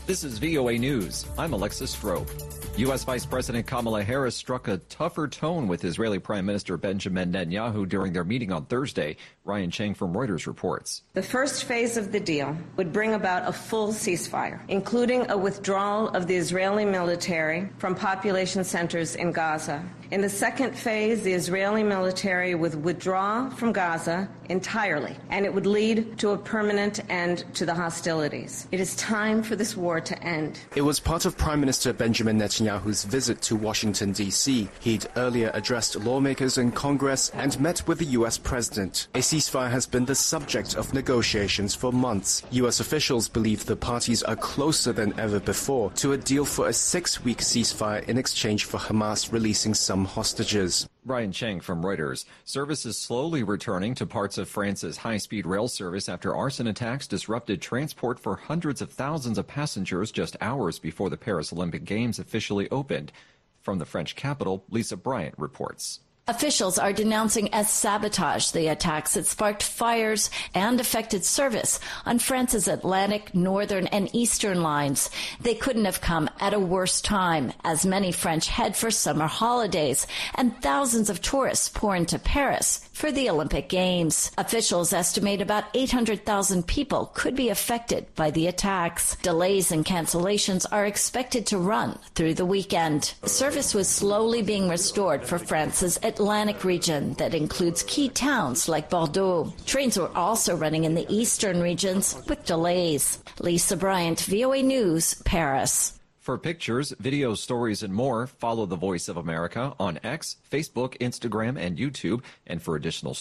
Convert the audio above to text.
This is VOA News. I'm Alexis Strope. U.S. Vice President Kamala Harris struck a tougher tone with Israeli Prime Minister Benjamin Netanyahu during their meeting on Thursday. Ryan Chang from Reuters reports. The first phase of the deal would bring about a full ceasefire, including a withdrawal of the Israeli military from population centers in Gaza. In the second phase, the Israeli military would withdraw from Gaza entirely, and it would lead to a permanent end to the hostilities. It is time for this war to end. It was part of Prime Minister Benjamin Netanyahu's visit to Washington, D.C. He'd earlier addressed lawmakers in Congress and met with the U.S. president. A ceasefire has been the subject of negotiations for months. U.S. officials believe the parties are closer than ever before to a deal for a 6-week ceasefire in exchange for Hamas releasing some hostages. Ryan Chang from Reuters. Service is slowly returning to parts of France's high-speed rail service after arson attacks disrupted transport for hundreds of thousands of passengers just hours before the Paris Olympic Games officially opened. From the French capital, Lisa Bryant reports. Officials are denouncing as sabotage the attacks that sparked fires and affected service on France's Atlantic, Northern, and Eastern lines. They couldn't have come at a worse time, as many French head for summer holidays and thousands of tourists pour into Paris for the Olympic Games. Officials estimate about 800,000 people could be affected by the attacks. Delays and cancellations are expected to run through the weekend. Service was slowly being restored for France's Atlantic region that includes key towns like Bordeaux. Trains were also running in the eastern regions with delays. Lisa Bryant, VOA News, Paris. For pictures, video stories, and more, follow The Voice of America on X, Facebook, Instagram, and YouTube. And for additional stories,